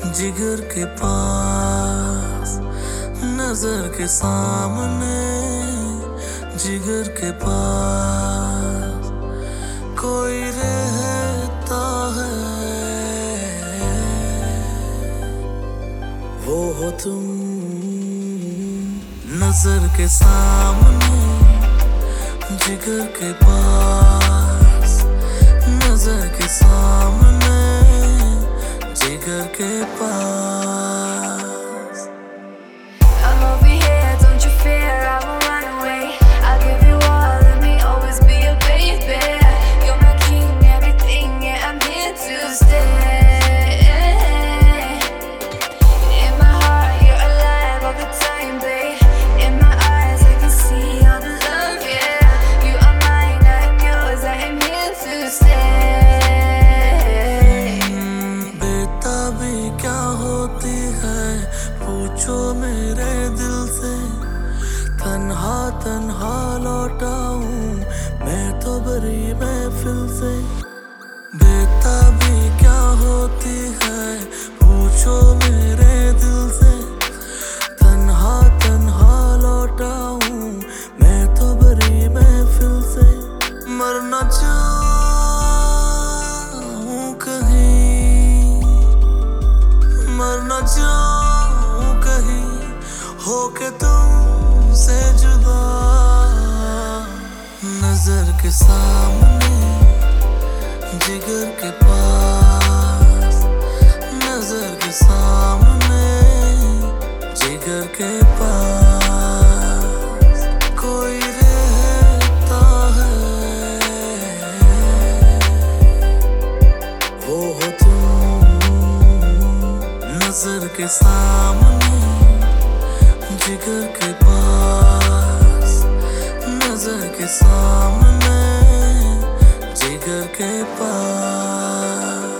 जिगर के पास, नजर के सामने, जिगर के पास कोई रहता है। वो हो तुम, नजर के सामने, जिगर के पास, नजर के सामने, जिगर के पास। I'm over here, don't you fear, I won't run away. I'll give you all of me, always be your baby. You're my king, everything, yeah, I'm here to stay. In my heart, you're alive all the time, babe. In my eyes, I can see all the love, yeah. You are mine, I am yours, I am here to stay. बेताबी क्या होती है पूछो मेरे दिल से, तन्हा तन्हा लौटा हूँ मैं तो बड़ी महफिल से। बेताबी क्या होती है पूछो मेरे दिल से, तन्हा तन्हा लौटा हूँ मैं तो बड़ी महफिल से। मरना चाहूँ कहीं, मरना चाहूँ कहीं होके तुमसे जुदा। नजर के सामने, जिगर के पास, नजर के सामने, जिगर के पास कोई रहता है। वो हो तुम, नजर के सामने, जिगर के पास, नजर के सामने, जिगर के पास।